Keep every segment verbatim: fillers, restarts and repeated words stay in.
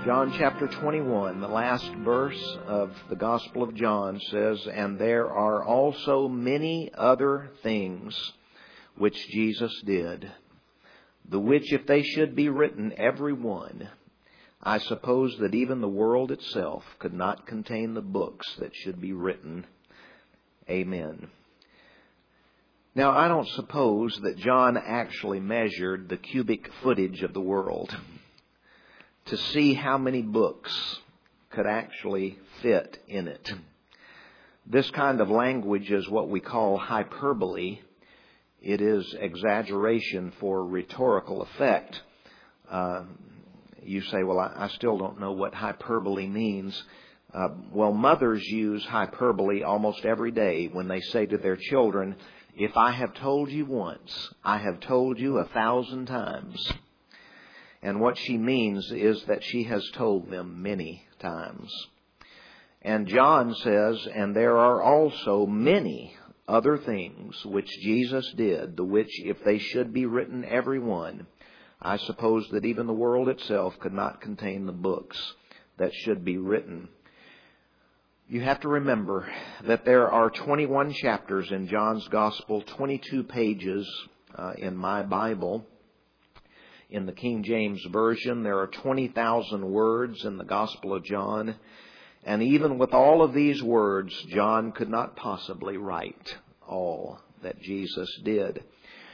John chapter twenty-one, the last verse of the Gospel of John says, "And there are also many other things which Jesus did, the which if they should be written every one, I suppose that even the world itself could not contain the books that should be written. Amen." Now, I don't suppose that John actually measured the cubic footage of the world to see how many books could actually fit in it. This kind of language is what we call hyperbole. It is exaggeration for rhetorical effect. Uh, you say, well, I, I still don't know what hyperbole means. Uh, well, mothers use hyperbole almost every day when they say to their children, "If I have told you once, I have told you a thousand times." And what she means is that she has told them many times. And John says, "And there are also many other things which Jesus did, the which, if they should be written every one, I suppose that even the world itself could not contain the books that should be written." You have to remember that there are twenty-one chapters in John's Gospel, twenty-two pages uh, in my Bible. In the King James Version, there are twenty thousand words in the Gospel of John. And even with all of these words, John could not possibly write all that Jesus did.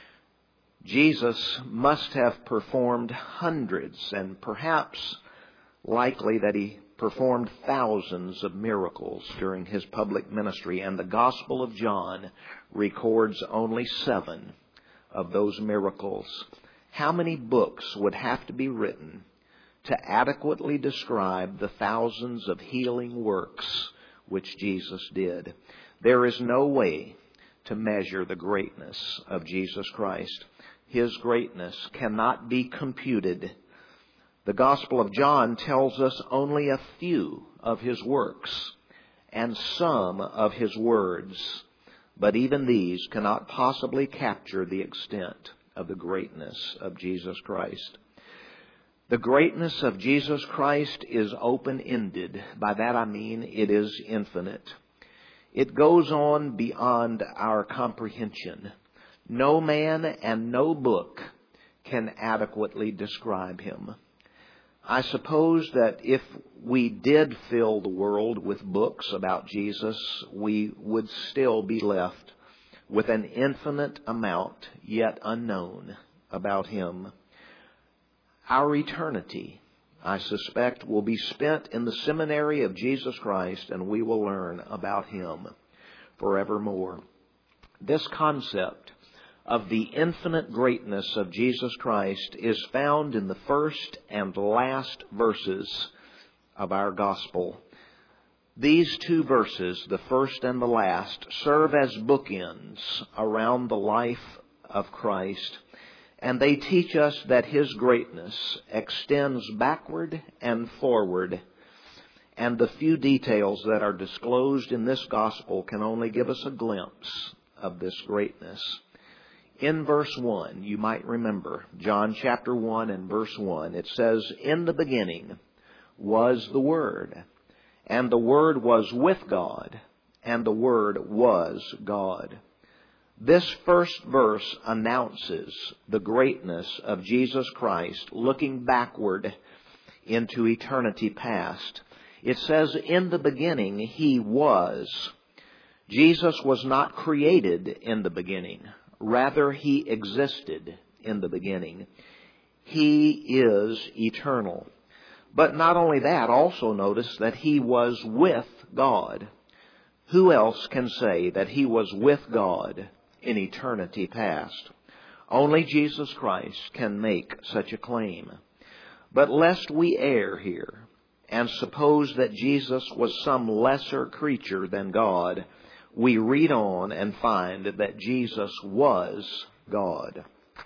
Jesus must have performed hundreds and perhaps likely that he performed thousands of miracles during his public ministry. And the Gospel of John records only seven of those miracles. How many books would have to be written to adequately describe the thousands of healing works which Jesus did? There is no way to measure the greatness of Jesus Christ. His greatness cannot be computed. The Gospel of John tells us only a few of his works and some of his words, but even these cannot possibly capture the extent of the greatness of Jesus Christ. The greatness of Jesus Christ is open-ended. By that I mean it is infinite. It goes on beyond our comprehension. No man and no book can adequately describe him. I suppose that if we did fill the world with books about Jesus, we would still be left with an infinite amount yet unknown about him. Our eternity, I suspect, will be spent in the seminary of Jesus Christ, and we will learn about him forevermore. This concept of the infinite greatness of Jesus Christ is found in the first and last verses of our gospel. These two verses, the first and the last, serve as bookends around the life of Christ, and they teach us that his greatness extends backward and forward, and the few details that are disclosed in this gospel can only give us a glimpse of this greatness. In verse one, you might remember, John chapter one and verse one, it says, "In the beginning was the Word, and the Word was with God, and the Word was God." This first verse announces the greatness of Jesus Christ looking backward into eternity past. It says, "In the beginning He was." Jesus was not created in the beginning. Rather, He existed in the beginning. He is eternal. But not only that, also notice that He was with God. Who else can say that He was with God in eternity past? Only Jesus Christ can make such a claim. But lest we err here and suppose that Jesus was some lesser creature than God, we read on and find that Jesus was God.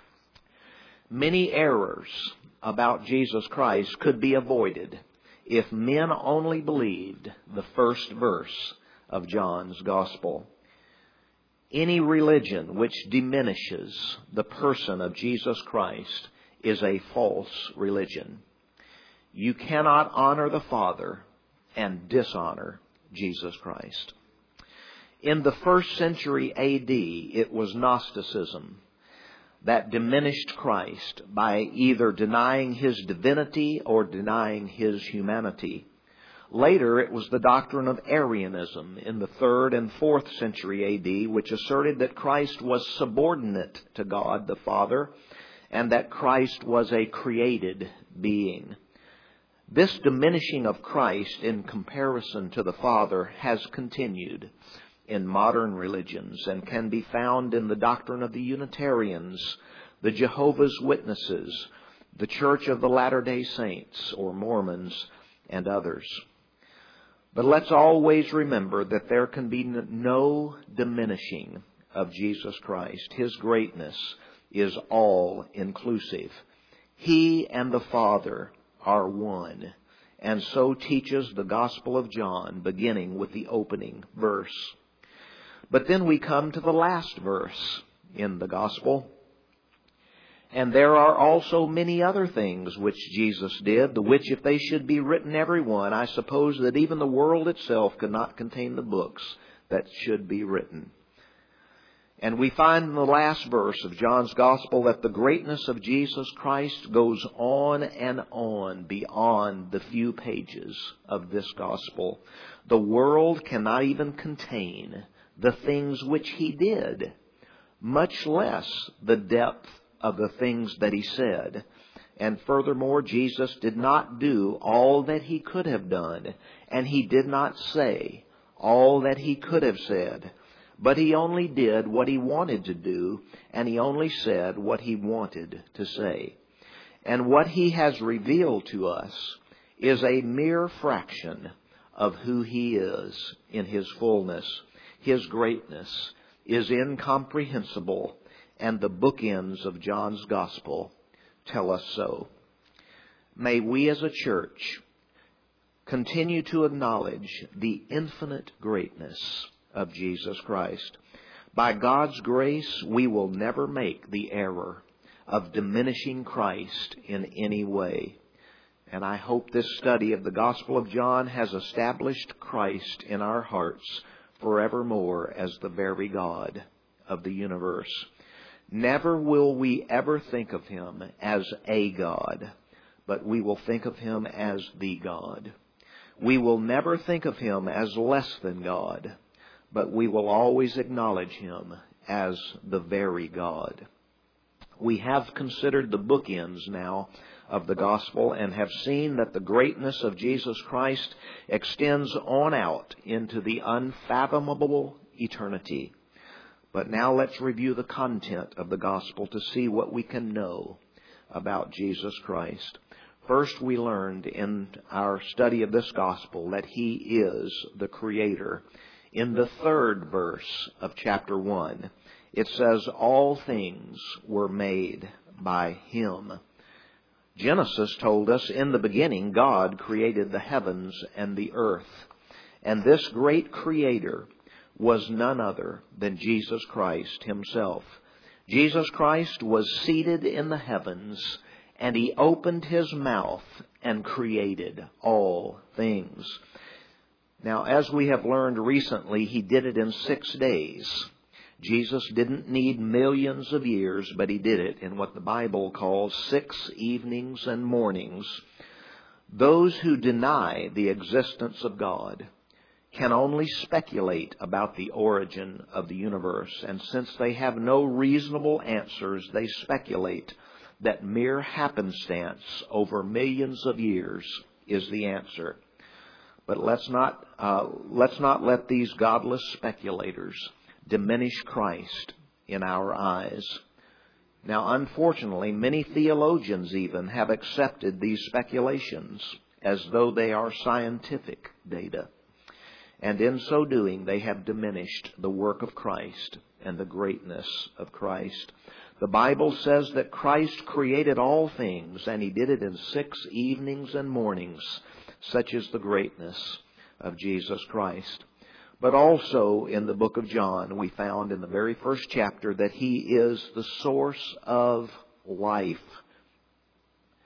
Many errors about Jesus Christ could be avoided if men only believed the first verse of John's Gospel. Any religion which diminishes the person of Jesus Christ is a false religion. You cannot honor the Father and dishonor Jesus Christ. In the first century A D, it was Gnosticism that diminished Christ by either denying His divinity or denying His humanity. Later, it was the doctrine of Arianism in the third and fourth century A D, which asserted that Christ was subordinate to God the Father and that Christ was a created being. This diminishing of Christ in comparison to the Father has continued in modern religions and can be found in the doctrine of the Unitarians, the Jehovah's Witnesses, the Church of the Latter-day Saints or Mormons, and others. But let's always remember that there can be no diminishing of Jesus Christ. His greatness is all-inclusive. He and the Father are one. And so teaches the Gospel of John, beginning with the opening verse. But then we come to the last verse in the Gospel. And there are also many other things which Jesus did, the which if they should be written every one, I suppose that even the world itself could not contain the books that should be written. And we find in the last verse of John's Gospel that the greatness of Jesus Christ goes on and on beyond the few pages of this Gospel. The world cannot even contain the things which He did, much less the depth of the things that He said. And furthermore, Jesus did not do all that He could have done, and He did not say all that He could have said. But He only did what He wanted to do, and He only said what He wanted to say. And what He has revealed to us is a mere fraction of who He is in His fullness. His greatness is incomprehensible, and the bookends of John's Gospel tell us so. May we as a church continue to acknowledge the infinite greatness of Jesus Christ. By God's grace, we will never make the error of diminishing Christ in any way. And I hope this study of the Gospel of John has established Christ in our hearts forevermore as the very God of the universe. Never will we ever think of Him as a God, but we will think of Him as the God. We will never think of Him as less than God, but we will always acknowledge Him as the very God. We have considered the bookends now of the Gospel and have seen that the greatness of Jesus Christ extends on out into the unfathomable eternity. But now let's review the content of the Gospel to see what we can know about Jesus Christ. First, we learned in our study of this Gospel that He is the Creator. In the third verse of chapter one, it says, all things were made by Him. Genesis told us, in the beginning, God created the heavens and the earth. And this great Creator was none other than Jesus Christ Himself. Jesus Christ was seated in the heavens, and He opened His mouth and created all things. Now, as we have learned recently, He did it in six days. Jesus didn't need millions of years, but He did it in what the Bible calls six evenings and mornings. Those who deny the existence of God can only speculate about the origin of the universe. And since they have no reasonable answers, they speculate that mere happenstance over millions of years is the answer. But let's not, uh, let's not let these godless speculators diminish Christ in our eyes. Now, unfortunately, many theologians even have accepted these speculations as though they are scientific data. And in so doing, they have diminished the work of Christ and the greatness of Christ. The Bible says that Christ created all things, and He did it in six evenings and mornings. Such is the greatness of Jesus Christ. But also in the book of John, we found in the very first chapter that He is the source of life.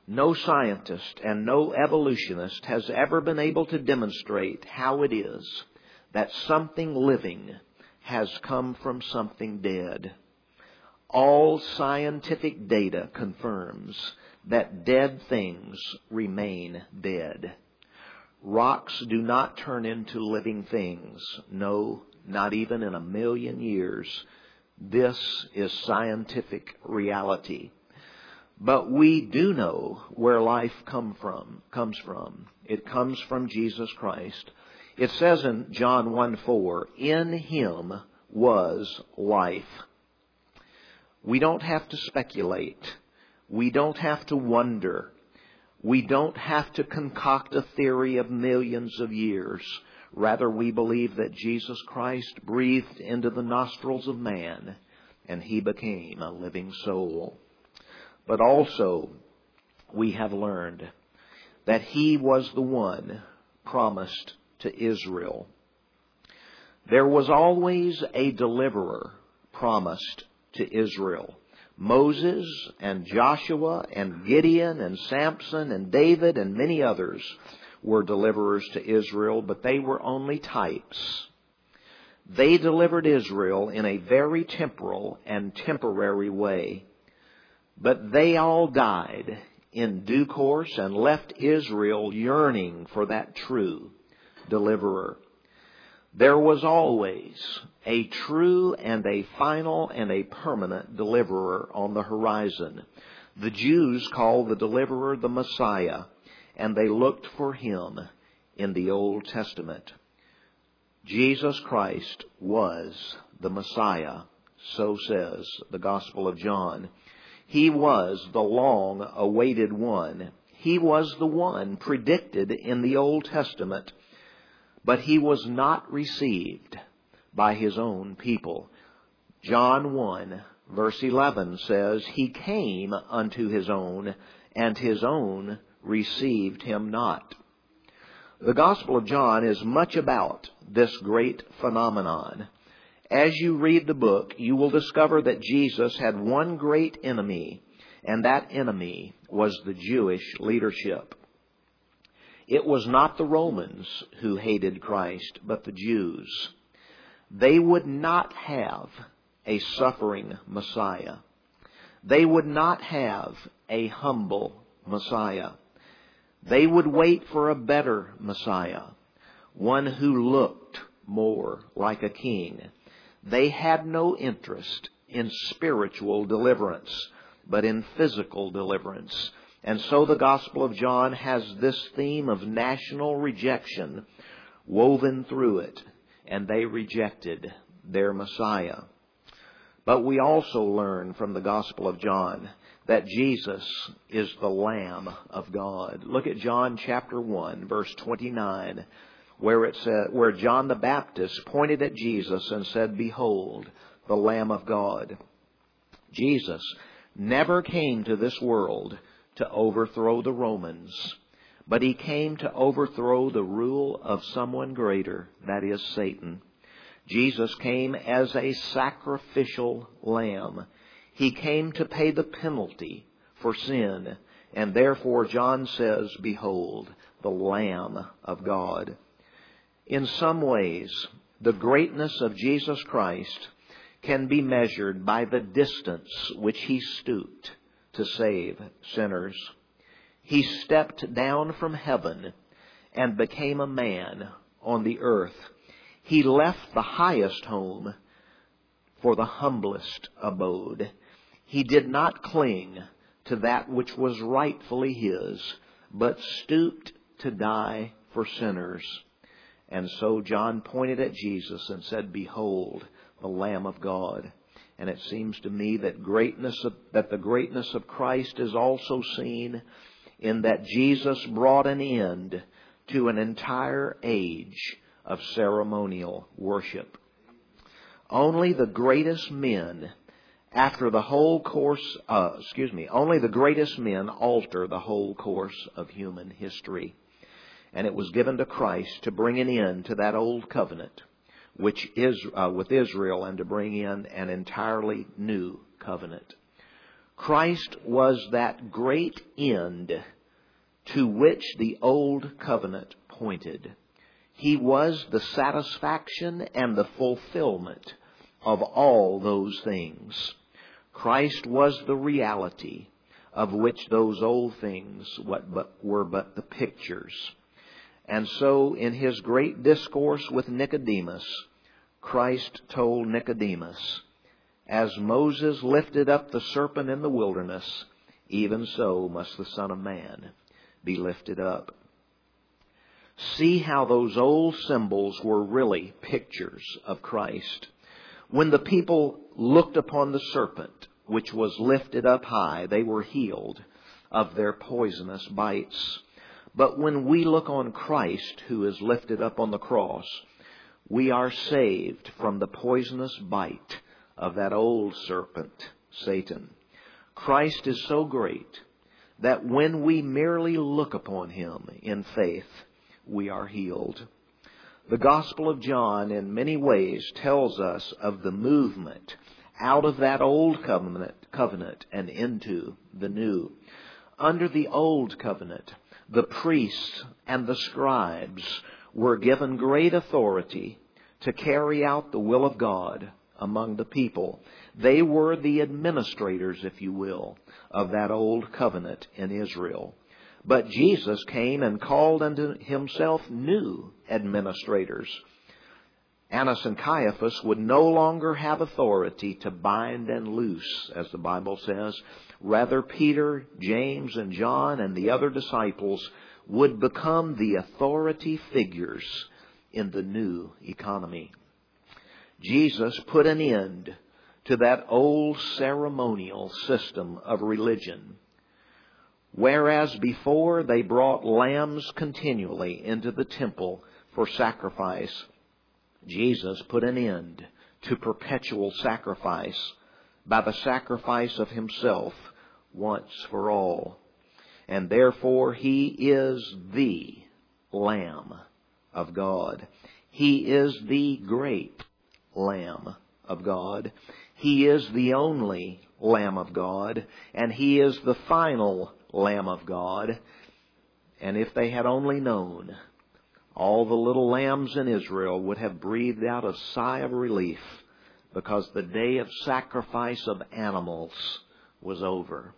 No scientist and no evolutionist has ever been able to demonstrate how it is that something living has come from something dead. All scientific data confirms that dead things remain dead. Rocks do not turn into living things. No, not even in a million years. This is scientific reality. But we do know where life come from, comes from. It comes from Jesus Christ. It says in John one four, in Him was life. We don't have to speculate. We don't have to wonder. We don't have to concoct a theory of millions of years. Rather, we believe that Jesus Christ breathed into the nostrils of man, and He became a living soul. But also, we have learned that He was the one promised to Israel. There was always a deliverer promised to Israel. Moses and Joshua and Gideon and Samson and David and many others were deliverers to Israel, but they were only types. They delivered Israel in a very temporal and temporary way. But they all died in due course and left Israel yearning for that true deliverer. There was always a true and a final and a permanent deliverer on the horizon. The Jews called the deliverer the Messiah, and they looked for Him in the Old Testament. Jesus Christ was the Messiah, so says the Gospel of John. He was the long-awaited one. He was the one predicted in the Old Testament, but He was not received by His own people. John one, verse eleven says, He came unto His own, and His own received Him not. The Gospel of John is much about this great phenomenon. As you read the book, you will discover that Jesus had one great enemy, and that enemy was the Jewish leadership. It was not the Romans who hated Christ, but the Jews. They would not have a suffering Messiah. They would not have a humble Messiah. They would wait for a better Messiah, one who looked more like a king. They had no interest in spiritual deliverance, but in physical deliverance. And so the Gospel of John has this theme of national rejection woven through it, and they rejected their Messiah. But we also learn from the Gospel of John that Jesus is the Lamb of God. Look at John chapter one, verse twenty-nine. Where it said, where John the Baptist pointed at Jesus and said, Behold, the Lamb of God. Jesus never came to this world to overthrow the Romans, but He came to overthrow the rule of someone greater, that is Satan. Jesus came as a sacrificial lamb. He came to pay the penalty for sin, and therefore John says, Behold, the Lamb of God. In some ways, the greatness of Jesus Christ can be measured by the distance which He stooped to save sinners. He stepped down from heaven and became a man on the earth. He left the highest home for the humblest abode. He did not cling to that which was rightfully His, but stooped to die for sinners. And so John pointed at Jesus and said, Behold, the Lamb of God. And it seems to me that greatness of, that the greatness of Christ is also seen in that Jesus brought an end to an entire age of ceremonial worship. Only the greatest men, after the whole course, uh, excuse me, only the greatest men alter the whole course of human history. And it was given to Christ to bring an end to that old covenant, which is uh, with Israel, and to bring in an entirely new covenant. Christ was that great end to which the old covenant pointed. He was the satisfaction and the fulfillment of all those things. Christ was the reality of which those old things what but were but the pictures. And so in his great discourse with Nicodemus, Christ told Nicodemus, as Moses lifted up the serpent in the wilderness, even so must the Son of Man be lifted up. See how those old symbols were really pictures of Christ. When the people looked upon the serpent, which was lifted up high, they were healed of their poisonous bites. But when we look on Christ, who is lifted up on the cross, we are saved from the poisonous bite of that old serpent, Satan. Christ is so great that when we merely look upon him in faith, we are healed. The Gospel of John in many ways tells us of the movement out of that old covenant, covenant and into the new. Under the old covenant, the priests and the scribes were given great authority to carry out the will of God among the people. They were the administrators, if you will, of that old covenant in Israel. But Jesus came and called unto himself new administrators. Annas and Caiaphas would no longer have authority to bind and loose, as the Bible says. Rather, Peter, James, and John and the other disciples would become the authority figures in the new economy. Jesus put an end to that old ceremonial system of religion. Whereas before they brought lambs continually into the temple for sacrifice, Jesus put an end to perpetual sacrifice by the sacrifice of himself once for all. And therefore he is the Lamb of God. He is the great Lamb of God. He is the only Lamb of God, and he is the final Lamb of God. And if they had only known, all the little lambs in Israel would have breathed out a sigh of relief, because the day of sacrifice of animals was over.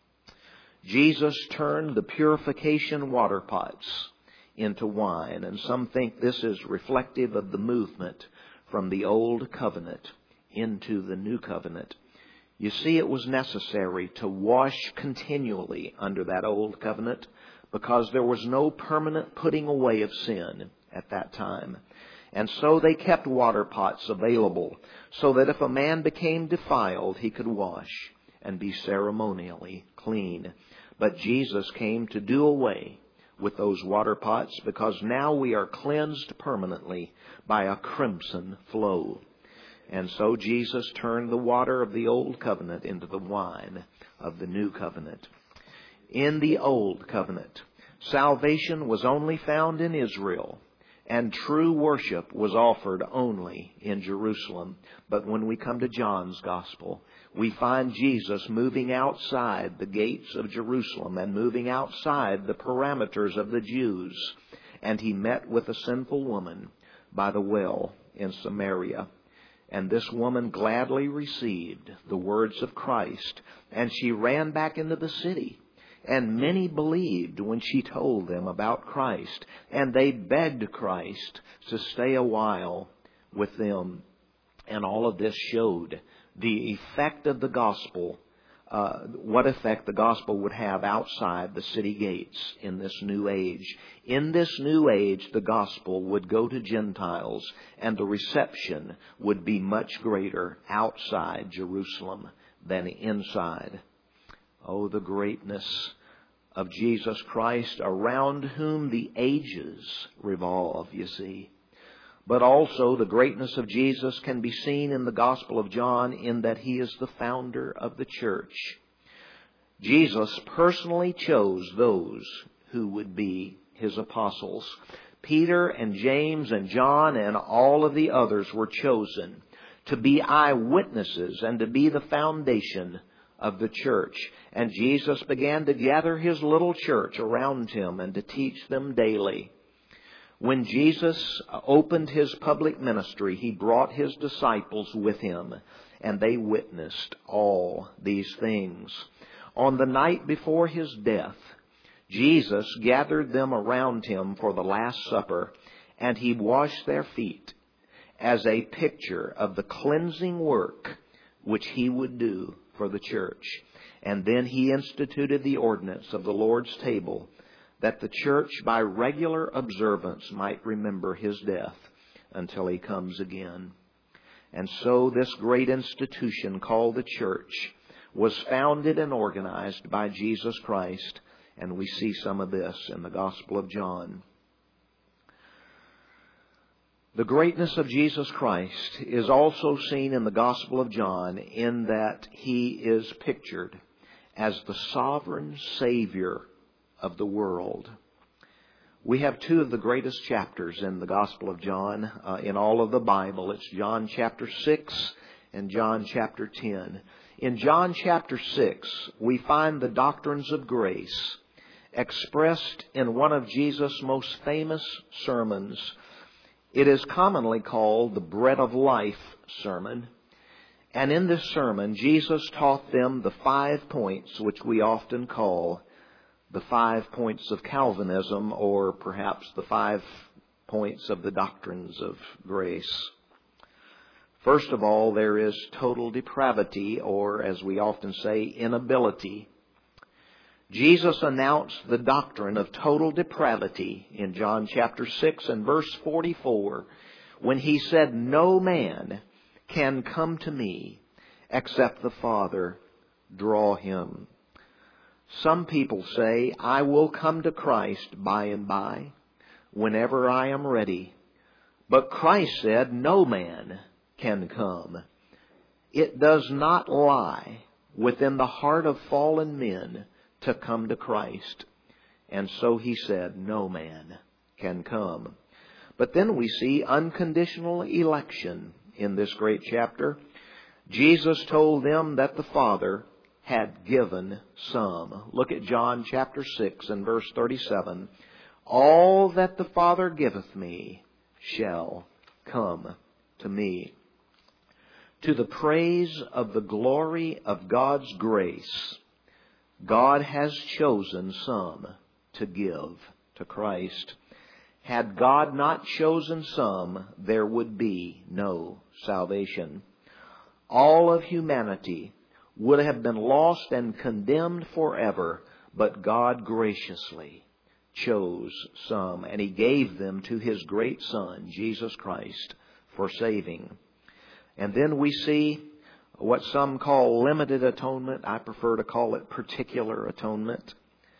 Jesus turned the purification water pots into wine, and some think this is reflective of the movement from the old covenant into the new covenant. You see, it was necessary to wash continually under that old covenant because there was no permanent putting away of sin at that time. And so they kept water pots available so that if a man became defiled, he could wash and be ceremonially clean. But Jesus came to do away with those water pots because now we are cleansed permanently by a crimson flow. And so Jesus turned the water of the old covenant into the wine of the new covenant. In the old covenant, salvation was only found in Israel, and true worship was offered only in Jerusalem. But when we come to John's Gospel, we find Jesus moving outside the gates of Jerusalem and moving outside the parameters of the Jews. And he met with a sinful woman by the well in Samaria. And this woman gladly received the words of Christ, and she ran back into the city. And many believed when she told them about Christ, and they begged Christ to stay a while with them. And all of this showed the effect of the gospel, uh, what effect the gospel would have outside the city gates in this new age. In this new age, the gospel would go to Gentiles, and the reception would be much greater outside Jerusalem than inside. Oh, the greatness of Jesus Christ, around whom the ages revolve, you see. But also the greatness of Jesus can be seen in the Gospel of John in that he is the founder of the church. Jesus personally chose those who would be his apostles. Peter and James and John and all of the others were chosen to be eyewitnesses and to be the foundation of the church. And Jesus began to gather His little church around Him and to teach them daily. When Jesus opened His public ministry, He brought His disciples with Him, and they witnessed all these things. On the night before His death, Jesus gathered them around Him for the Last Supper, and He washed their feet as a picture of the cleansing work which He would do for the church. And then He instituted the ordinance of the Lord's table, that the church by regular observance might remember His death until He comes again. And so this great institution called the church was founded and organized by Jesus Christ. And we see some of this in the Gospel of John. The greatness of Jesus Christ is also seen in the Gospel of John in that He is pictured as the sovereign Savior of the world. We have two of the greatest chapters in the Gospel of John uh, in all of the Bible. It's John chapter six and John chapter ten. In John chapter six, we find the doctrines of grace expressed in one of Jesus' most famous sermons. It is commonly called the Bread of Life sermon. And in this sermon, Jesus taught them the five points which we often call the five points of Calvinism, or perhaps the five points of the doctrines of grace. First of all, there is total depravity, or as we often say, inability. Jesus announced the doctrine of total depravity in John chapter six and verse forty-four when He said, "No man can come to me except the Father draw him." Some people say, "I will come to Christ by and by, whenever I am ready." But Christ said, "No man can come." It does not lie within the heart of fallen men to come to Christ. And so He said, no man can come. But then we see unconditional election in this great chapter. Jesus told them that the Father had given some. Look at John chapter six and verse thirty-seven. "All that the Father giveth me shall come to me." To the praise of the glory of God's grace, God has chosen some to give to Christ. Had God not chosen some, there would be no salvation. All of humanity would have been lost and condemned forever, but God graciously chose some, and He gave them to His great Son, Jesus Christ, for saving. And then we see what some call limited atonement. I prefer to call it particular atonement.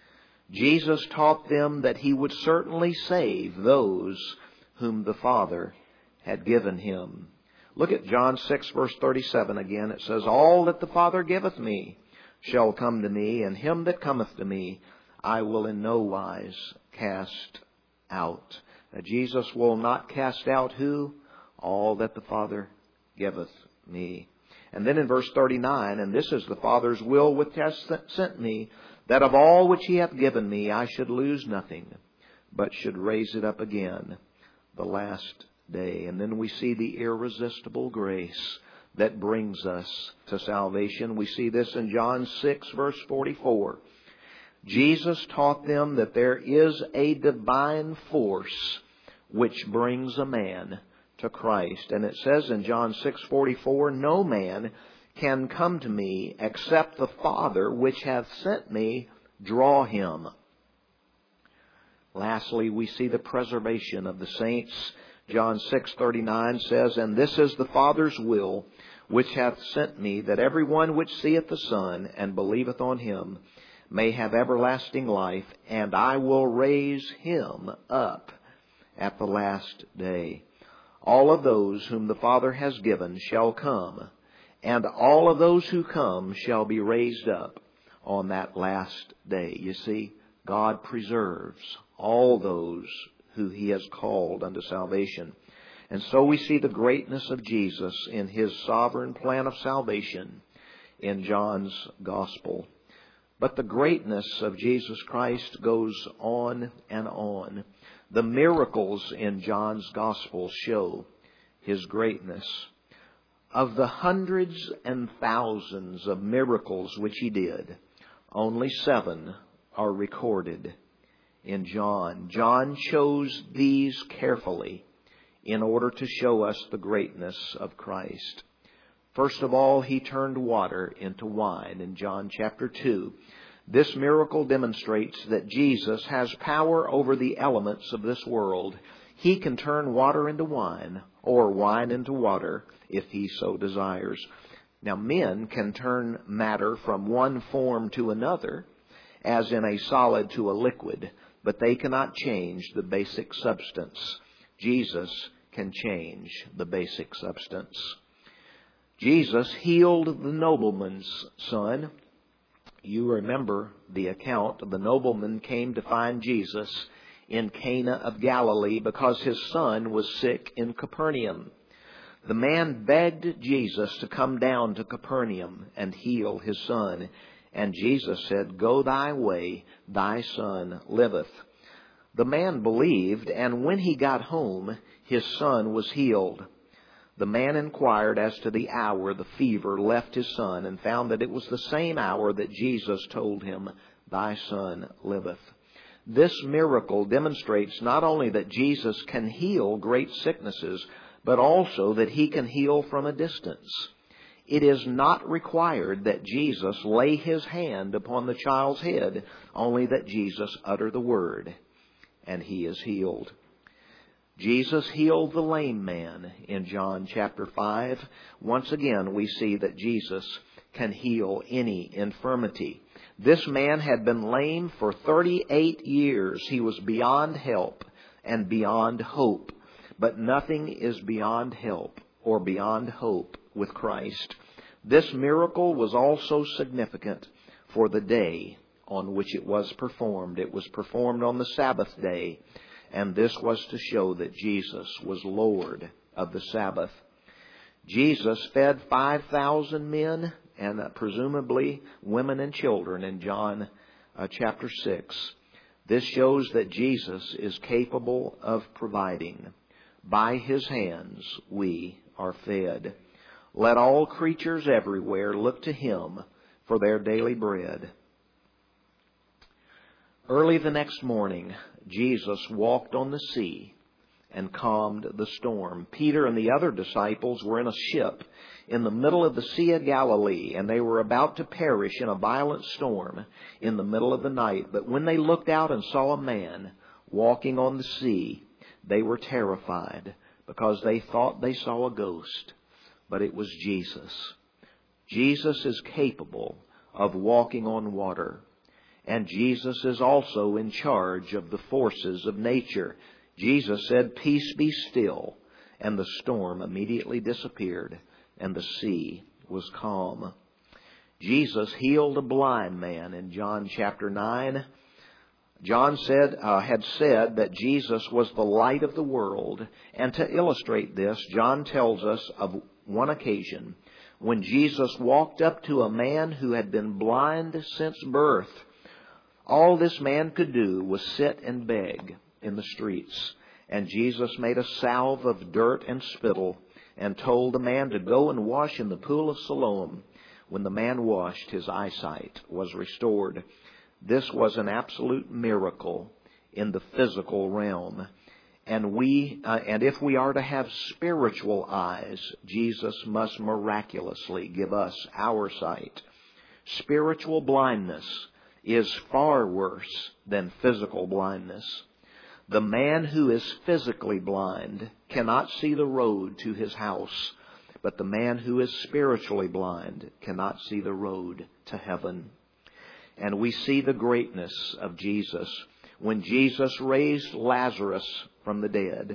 Jesus taught them that He would certainly save those whom the Father had given Him. Look at John six verse thirty-seven again. It says, "All that the Father giveth me shall come to me, and him that cometh to me I will in no wise cast out." Now, Jesus will not cast out who? All that the Father giveth me. And then in verse thirty-nine, "And this is the Father's will which hath sent me, that of all which He hath given me I should lose nothing, but should raise it up again the last day." And then we see the irresistible grace that brings us to salvation. We see this in John six verse forty-four. Jesus taught them that there is a divine force which brings a man to Christ. And it says in John six forty-four, "No man can come to me except the Father which hath sent me draw him." Lastly, we see the preservation of the saints. John six thirty-nine says, "And this is the Father's will which hath sent me, that every one which seeth the Son and believeth on Him may have everlasting life, and I will raise him up at the last day. All of those whom the Father has given shall come, and all of those who come shall be raised up on that last day." You see, God preserves all those who He has called unto salvation. And so we see the greatness of Jesus in His sovereign plan of salvation in John's Gospel. But the greatness of Jesus Christ goes on and on. The miracles in John's Gospel show His greatness. Of the hundreds and thousands of miracles which He did, only seven are recorded in John. John chose these carefully in order to show us the greatness of Christ. First of all, He turned water into wine in John chapter two. This miracle demonstrates that Jesus has power over the elements of this world. He can turn water into wine or wine into water if He so desires. Now, men can turn matter from one form to another, as in a solid to a liquid, but they cannot change the basic substance. Jesus can change the basic substance. Jesus healed the nobleman's son. You remember the account. The nobleman came to find Jesus in Cana of Galilee because his son was sick in Capernaum. The man begged Jesus to come down to Capernaum and heal his son. And Jesus said, "Go thy way, thy son liveth." The man believed, and when he got home, his son was healed. The man inquired as to the hour the fever left his son, and found that it was the same hour that Jesus told him, "Thy son liveth." This miracle demonstrates not only that Jesus can heal great sicknesses, but also that He can heal from a distance. It is not required that Jesus lay His hand upon the child's head, only that Jesus utter the word, and he is healed. Jesus healed the lame man in John chapter five. Once again, we see that Jesus can heal any infirmity. This man had been lame for thirty-eight years. He was beyond help and beyond hope. But nothing is beyond help or beyond hope with Christ. This miracle was also significant for the day on which it was performed. It was performed on the Sabbath day, and this was to show that Jesus was Lord of the Sabbath. Jesus fed five thousand men and uh, presumably women and children in John uh, chapter six. This shows that Jesus is capable of providing. By His hands we are fed. Let all creatures everywhere look to Him for their daily bread. Early the next morning, Jesus walked on the sea and calmed the storm. Peter and the other disciples were in a ship in the middle of the Sea of Galilee, and they were about to perish in a violent storm in the middle of the night. But when they looked out and saw a man walking on the sea, they were terrified because they thought they saw a ghost, but it was Jesus. Jesus is capable of walking on water, and Jesus is also in charge of the forces of nature. Jesus said, "Peace, be still," and the storm immediately disappeared, and the sea was calm. Jesus healed a blind man in John chapter nine. John said, uh, had said that Jesus was the light of the world. And to illustrate this, John tells us of one occasion when Jesus walked up to a man who had been blind since birth. All this man could do was sit and beg in the streets. And Jesus made a salve of dirt and spittle and told the man to go and wash in the pool of Siloam. When the man washed, his eyesight was restored. This was an absolute miracle in the physical realm. And we, uh, and if we are to have spiritual eyes, Jesus must miraculously give us our sight. Spiritual blindness is far worse than physical blindness. The man who is physically blind cannot see the road to his house, but the man who is spiritually blind cannot see the road to heaven. And we see the greatness of Jesus when Jesus raised Lazarus from the dead.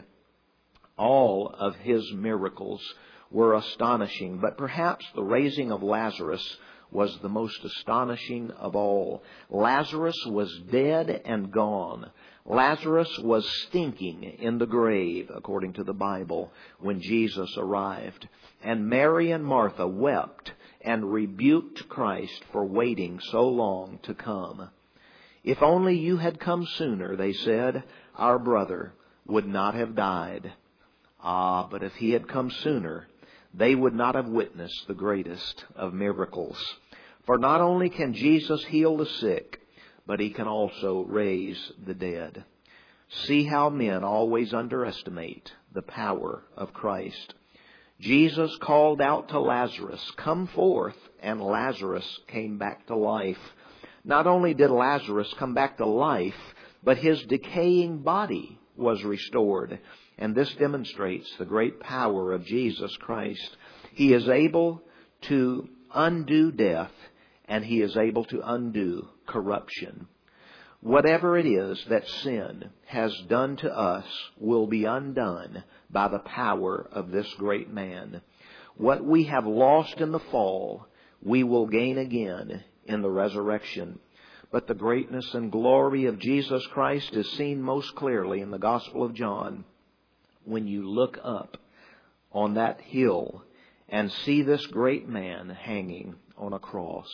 All of His miracles were astonishing, but perhaps the raising of Lazarus was the most astonishing of all. Lazarus was dead and gone. Lazarus was stinking in the grave, according to the Bible, when Jesus arrived. And Mary and Martha wept and rebuked Christ for waiting so long to come. If only you had come sooner, they said, our brother would not have died. Ah, but if he had come sooner, they would not have witnessed the greatest of miracles. For not only can Jesus heal the sick, but he can also raise the dead. See how men always underestimate the power of Christ. Jesus called out to Lazarus, "Come forth," and Lazarus came back to life. Not only did Lazarus come back to life, but his decaying body was restored. And this demonstrates the great power of Jesus Christ. He is able to undo death, and he is able to undo corruption. Whatever it is that sin has done to us will be undone by the power of this great man. What we have lost in the fall, we will gain again in the resurrection. But the greatness and glory of Jesus Christ is seen most clearly in the Gospel of John. When you look up on that hill and see this great man hanging on a cross.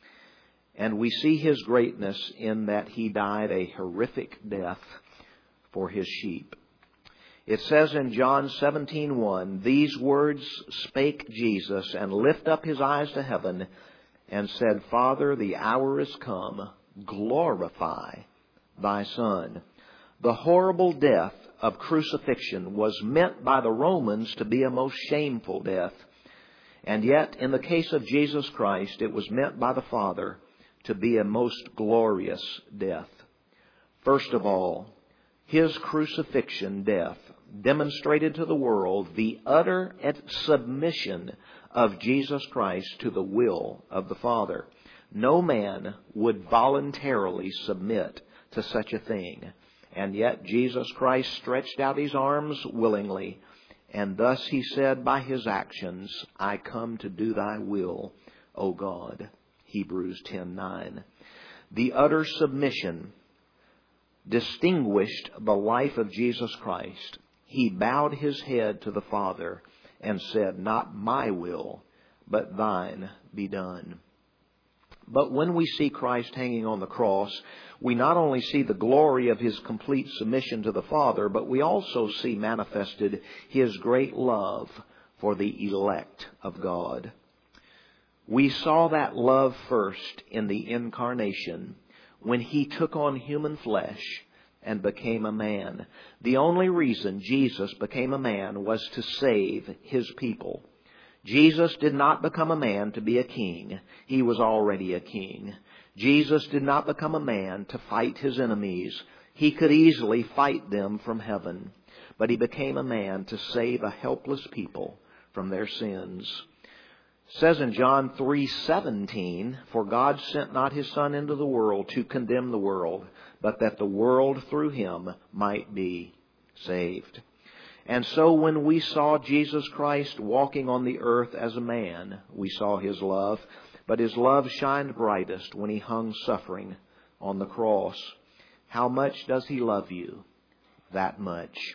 And we see his greatness in that he died a horrific death for his sheep. It says in John seventeen one, "These words spake Jesus, and lift up his eyes to heaven, and said, Father, the hour is come, glorify thy Son." The horrible death of crucifixion was meant by the Romans to be a most shameful death. And yet, in the case of Jesus Christ, it was meant by the Father to be a most glorious death. First of all, his crucifixion death demonstrated to the world the utter submission of Jesus Christ to the will of the Father. No man would voluntarily submit to such a thing. And yet Jesus Christ stretched out his arms willingly. And thus he said by his actions, "I come to do thy will, O God." Hebrews ten nine. The utter submission distinguished the life of Jesus Christ. He bowed his head to the Father and said, "Not my will, but thine be done." But when we see Christ hanging on the cross, we not only see the glory of his complete submission to the Father, but we also see manifested his great love for the elect of God. We saw that love first in the incarnation, when he took on human flesh and became a man. The only reason Jesus became a man was to save his people. Jesus did not become a man to be a king. He was already a king. Jesus did not become a man to fight his enemies. He could easily fight them from heaven. But he became a man to save a helpless people from their sins. It says in John three seventeen, "For God sent not his Son into the world to condemn the world, but that the world through him might be saved." And so when we saw Jesus Christ walking on the earth as a man, we saw his love. But his love shined brightest when he hung suffering on the cross. How much does he love you? That much.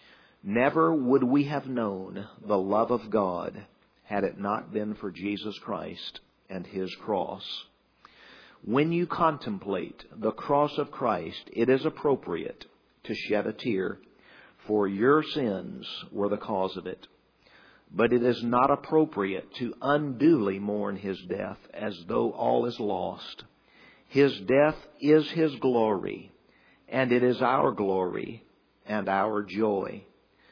Never would we have known the love of God had it not been for Jesus Christ and his cross. When you contemplate the cross of Christ, it is appropriate to shed a tear, for your sins were the cause of it. But it is not appropriate to unduly mourn his death as though all is lost. His death is his glory, and it is our glory and our joy.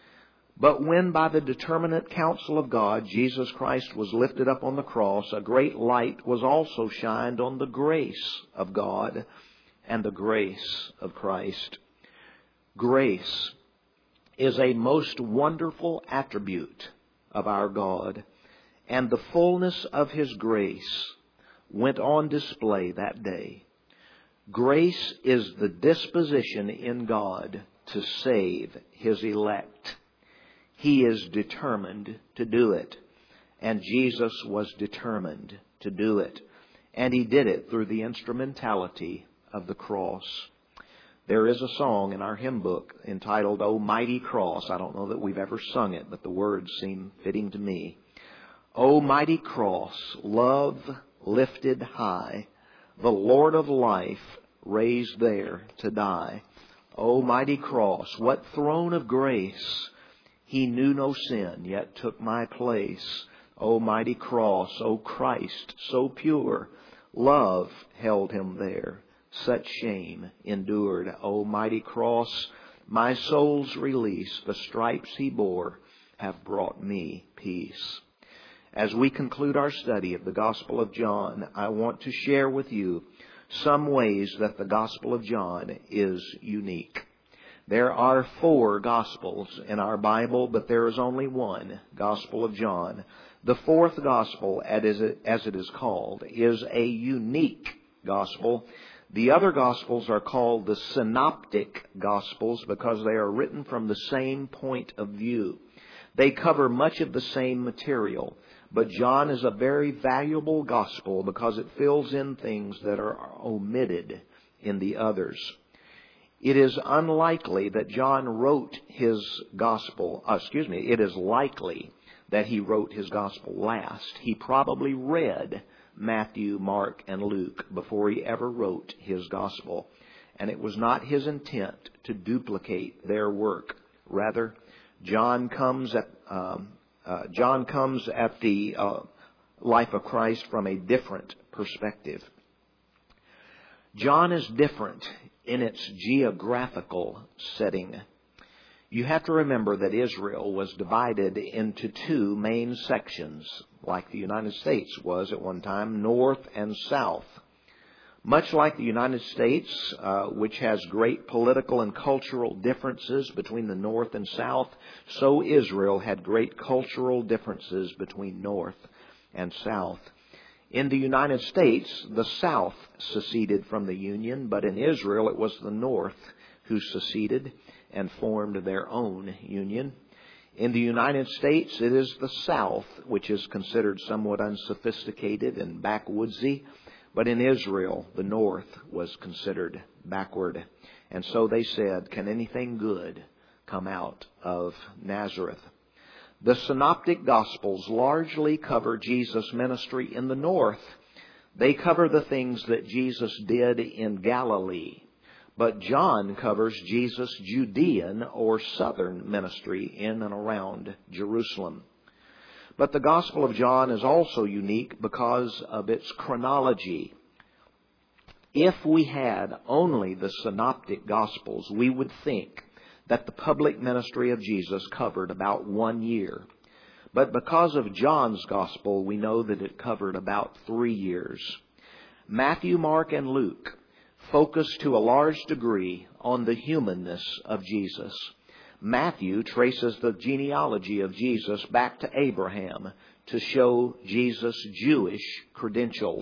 But when by the determinate counsel of God, Jesus Christ was lifted up on the cross, a great light was also shined on the grace of God and the grace of Christ. Grace is a most wonderful attribute of our God, and the fullness of his grace went on display that day. Grace is the disposition in God to save his elect. He is determined to do it, and Jesus was determined to do it, and he did it through the instrumentality of the cross. There is a song in our hymn book entitled, "O Mighty Cross." I don't know that we've ever sung it, but the words seem fitting to me. O mighty cross, love lifted high, the Lord of life raised there to die. O mighty cross, what throne of grace! He knew no sin, yet took my place. O mighty cross, O Christ, so pure, love held him there, such shame endured. O mighty cross, my soul's release, the stripes he bore have brought me peace. As we conclude our study of the Gospel of John, I want to share with you some ways that the Gospel of John is unique. There are four Gospels in our Bible, but there is only one Gospel of John. The fourth Gospel, as it is called, is a unique Gospel. The other Gospels are called the Synoptic Gospels because they are written from the same point of view. They cover much of the same material. But John is a very valuable gospel because it fills in things that are omitted in the others. It is unlikely that John wrote his gospel, uh, excuse me, it is likely that he wrote his gospel last. He probably read Matthew, Mark, and Luke before he ever wrote his gospel. And it was not his intent to duplicate their work. Rather, John comes at... Um, Uh, John comes at the uh, life of Christ from a different perspective. John is different in its geographical setting. You have to remember that Israel was divided into two main sections, like the United States was at one time, north and south. Much like the United States, uh, which has great political and cultural differences between the North and South, so Israel had great cultural differences between North and South. In the United States, the South seceded from the Union, but in Israel it was the North who seceded and formed their own union. In the United States, it is the South, which is considered somewhat unsophisticated and backwoodsy. But in Israel, the North was considered backward. And so they said, can anything good come out of Nazareth? The Synoptic Gospels largely cover Jesus' ministry in the North. They cover the things that Jesus did in Galilee. But John covers Jesus' Judean or southern ministry in and around Jerusalem. But the Gospel of John is also unique because of its chronology. If we had only the Synoptic Gospels, we would think that the public ministry of Jesus covered about one year. But because of John's Gospel, we know that it covered about three years. Matthew, Mark, and Luke focus to a large degree on the humanness of Jesus. Matthew traces the genealogy of Jesus back to Abraham to show Jesus' Jewish credentials.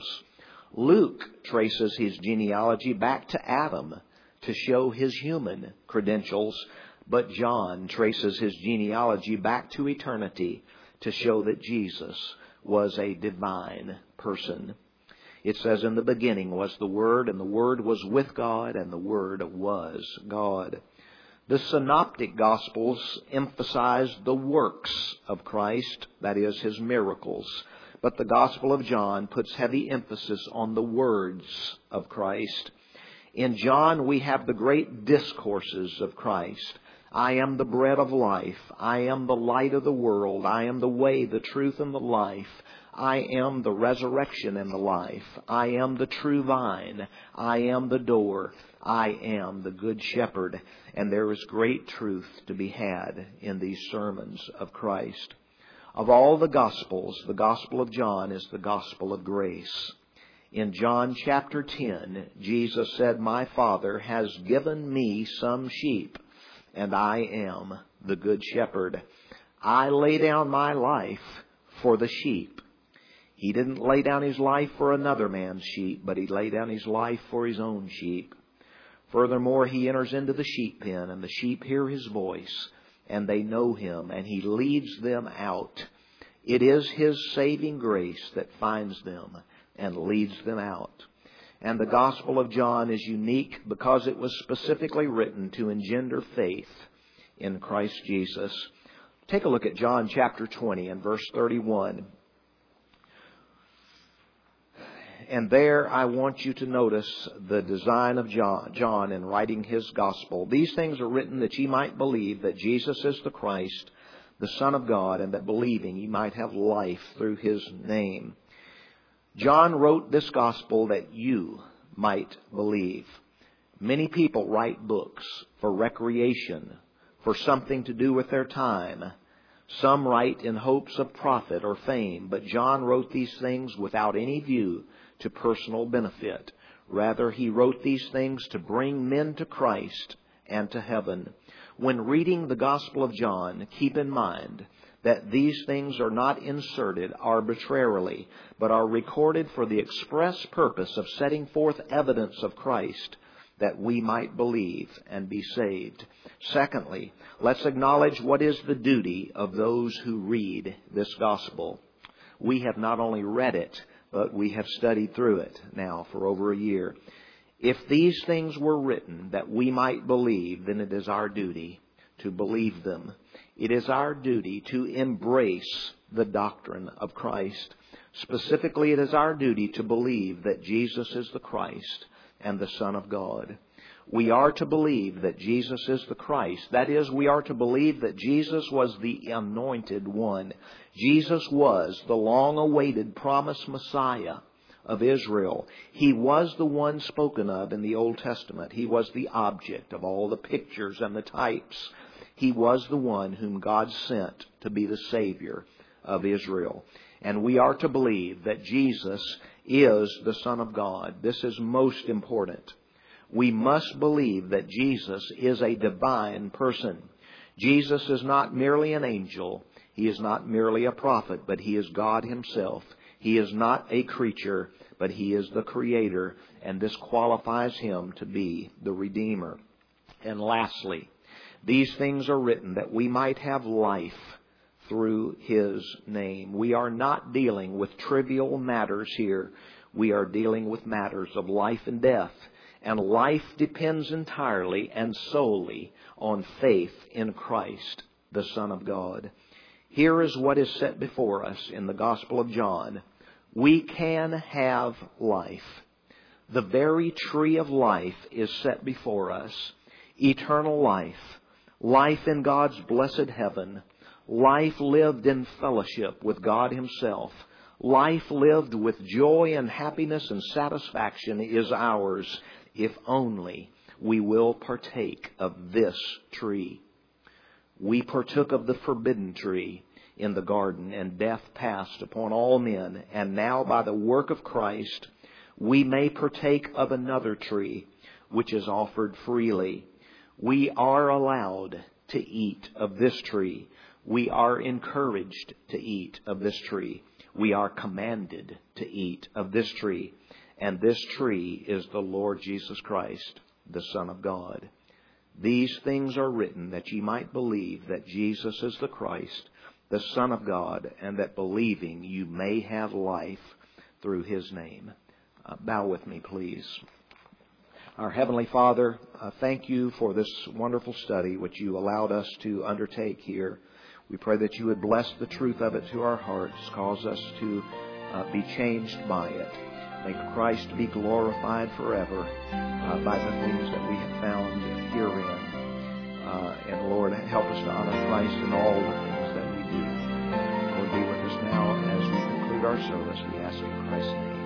Luke traces his genealogy back to Adam to show his human credentials. But John traces his genealogy back to eternity to show that Jesus was a divine person. It says, in the beginning was the Word, and the Word was with God, and the Word was God. The Synoptic Gospels emphasize the works of Christ, that is, His miracles. But the Gospel of John puts heavy emphasis on the words of Christ. In John, we have the great discourses of Christ. I am the bread of life. I am the light of the world. I am the way, the truth, and the life. I am the resurrection and the life. I am the true vine. I am the door. I am the good shepherd. And there is great truth to be had in these sermons of Christ. Of all the Gospels, the Gospel of John is the Gospel of grace. In John chapter ten, Jesus said, my Father has given me some sheep, and I am the good shepherd. I lay down my life for the sheep. He didn't lay down His life for another man's sheep, but He laid down His life for His own sheep. Furthermore, He enters into the sheep pen, and the sheep hear His voice, and they know Him, and He leads them out. It is His saving grace that finds them and leads them out. And the Gospel of John is unique because it was specifically written to engender faith in Christ Jesus. Take a look at John chapter twenty and verse thirty-one. And there I want you to notice the design of John, John in writing his gospel. These things are written that ye might believe that Jesus is the Christ, the Son of God, and that believing ye might have life through his name. John wrote this gospel that you might believe. Many people write books for recreation, for something to do with their time. Some write in hopes of profit or fame, but John wrote these things without any view to personal benefit. Rather, he wrote these things to bring men to Christ and to heaven. When reading the Gospel of John, keep in mind that these things are not inserted arbitrarily, but are recorded for the express purpose of setting forth evidence of Christ, that we might believe and be saved. Secondly, let's acknowledge what is the duty of those who read this gospel. We have not only read it, but we have studied through it now for over a year. If these things were written that we might believe, then it is our duty to believe them. It is our duty to embrace the doctrine of Christ. Specifically, it is our duty to believe that Jesus is the Christ and the Son of God. We are to believe that Jesus is the Christ. That is, we are to believe that Jesus was the anointed one. Jesus was the long-awaited promised Messiah of Israel. He was the one spoken of in the Old Testament. He was the object of all the pictures and the types. He was the one whom God sent to be the Savior of Israel. And we are to believe that Jesus is the Son of God. This is most important. We must believe that Jesus is a divine person. Jesus is not merely an angel. He is not merely a prophet, but He is God Himself. He is not a creature, but He is the Creator, and this qualifies Him to be the Redeemer. And lastly, these things are written that we might have life through His name. We are not dealing with trivial matters here. We are dealing with matters of life and death. And life depends entirely and solely on faith in Christ, the Son of God. Here is what is set before us in the Gospel of John. We can have life. The very tree of life is set before us. Eternal life. Life in God's blessed heaven. Life lived in fellowship with God Himself. Life lived with joy and happiness and satisfaction is ours if only we will partake of this tree. We partook of the forbidden tree in the garden, and death passed upon all men. And now by the work of Christ, we may partake of another tree, which is offered freely. We are allowed to eat of this tree. We are encouraged to eat of this tree. We are commanded to eat of this tree. And this tree is the Lord Jesus Christ, the Son of God. These things are written that ye might believe that Jesus is the Christ, the Son of God, and that believing you may have life through His name. Uh, bow with me, please. Our Heavenly Father, uh, thank You for this wonderful study which You allowed us to undertake here. We pray that You would bless the truth of it to our hearts, cause us to uh, be changed by it. May Christ be glorified forever uh, by the things that we have found herein. Uh, and Lord, help us to honor Christ in all the things that we do. Lord, be with us now as we conclude our service. We ask in Christ's name.